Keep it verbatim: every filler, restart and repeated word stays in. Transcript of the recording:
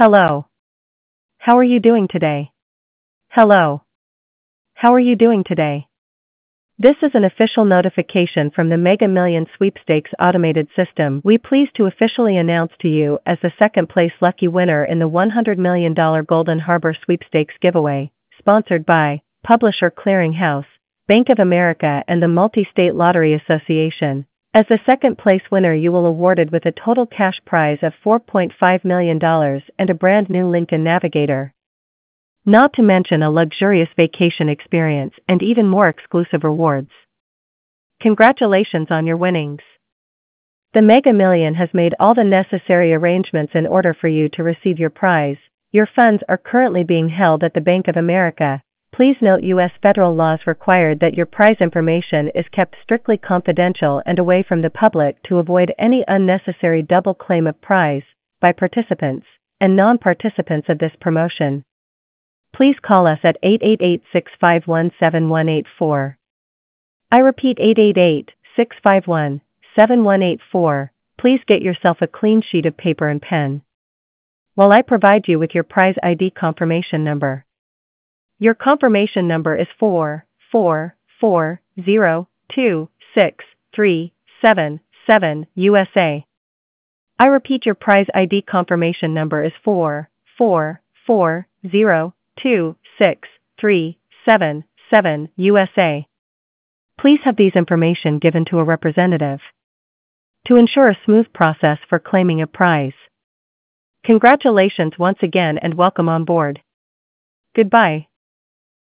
Hello. How are you doing today? Hello. How are you doing today? This is an official notification from the Mega Millions Sweepstakes automated system. We pleased to officially announce to you as the second place lucky winner in the one hundred million dollars Golden Harbor Sweepstakes giveaway, sponsored by Publisher Clearing House, Bank of America and the Multi-State Lottery Association. As the second place winner, you will awarded with a total cash prize of four point five million dollars and a brand new Lincoln Navigator. Not to mention a luxurious vacation experience and even more exclusive rewards. Congratulations on your winnings. The Mega Million has made all the necessary arrangements in order for you to receive your prize. Your funds are currently being held at the Bank of America. Please note U S federal laws require that your prize information is kept strictly confidential and away from the public to avoid any unnecessary double claim of prize by participants and non-participants of this promotion. Please call us at eight eight eight, six five one, seven one eight four. I repeat eight eight eight, six five one, seven one eight four. Please get yourself a clean sheet of paper and pen while I provide you with your prize I D confirmation number. Your confirmation number is four four four zero two six three seven seven U S A. I repeat, your prize I D confirmation number is four four four zero two six three seven seven U S A. Please have these information given to a representative to ensure a smooth process for claiming a prize. Congratulations once again and welcome on board. Goodbye.